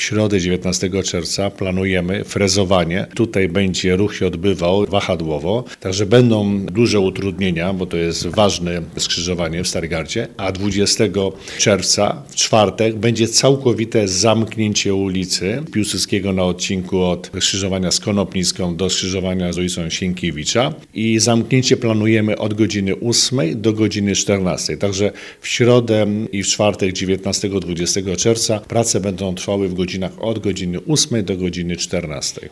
W środę 19 czerwca planujemy frezowanie. Tutaj będzie ruch się odbywał wahadłowo, także będą duże utrudnienia, bo to jest ważne skrzyżowanie w Starygardzie, a 20 czerwca w czwartek będzie całkowite zamknięcie ulicy Piłsudskiego na odcinku od skrzyżowania z Konopnicką do skrzyżowania z ulicą Sienkiewicza i zamknięcie planujemy od godziny 8 do godziny 14. Także w środę i w czwartek 19-20 czerwca prace będą trwały w godzinach od godziny 8 do godziny 14.